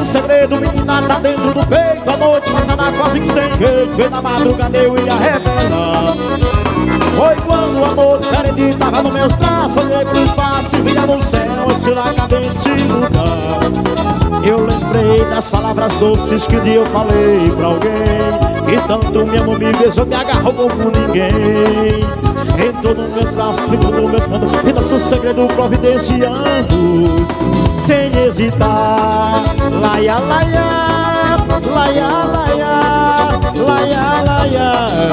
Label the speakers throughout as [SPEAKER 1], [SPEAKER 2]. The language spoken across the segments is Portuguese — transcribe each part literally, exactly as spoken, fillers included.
[SPEAKER 1] um segredo, menina, tá dentro do peito. A noite passada quase que sem jeito, veio na madrugada eu ia revelar. Foi quando o amor diferente tava nos meus braços. Olhei pro espaço e via no céu, estrela cadente se mudar. Eu lembrei das palavras doces que um dia eu falei pra alguém, que tanto me amou, me beijou, me agarrou como ninguém. Entrou nos meus braços, ficou nos meus planos, e nosso segredo providenciamos sem hesitar. Laia, laia, laia, laia, laia, laia,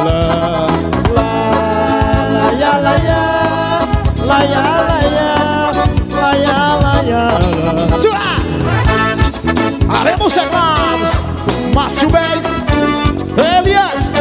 [SPEAKER 1] laia, laia, laia, laia, laia. Segura! Haremos Serrados, Márcio Bez, Elias,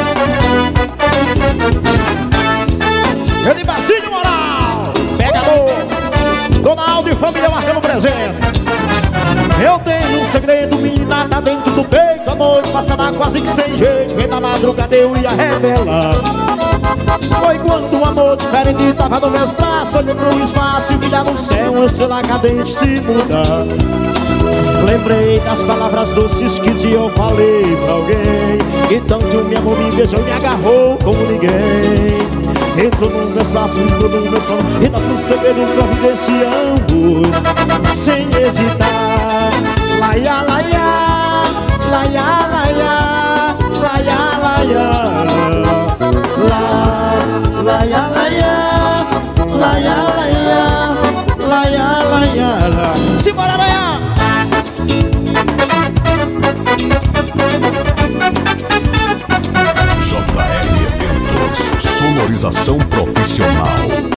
[SPEAKER 1] ele Bacinho Moral, Pegador, Donaldo e família marcando presente. Eu tenho um segredo, menina, tá dentro do peito. A noite passada quase que sem jeito, vem na madrugada eu ia revelar. Foi quando um amor diferente tava nos meus braços. Olhei pro espaço e via no céu, uma estrela cadente se mudar. Lembrei das palavras doces que um dia eu falei pra alguém, que tanto me amou, me beijou, me agarrou como ninguém. Entrou nos meus braços, entrou nos meus planos, e nosso segredo providenciamos sem hesitar. Laia, laia, laia, laia, laia, laia, laia, laia, laia, laia, laia, laia. Simbora, laia!
[SPEAKER 2] J R Eventos, sonorização profissional.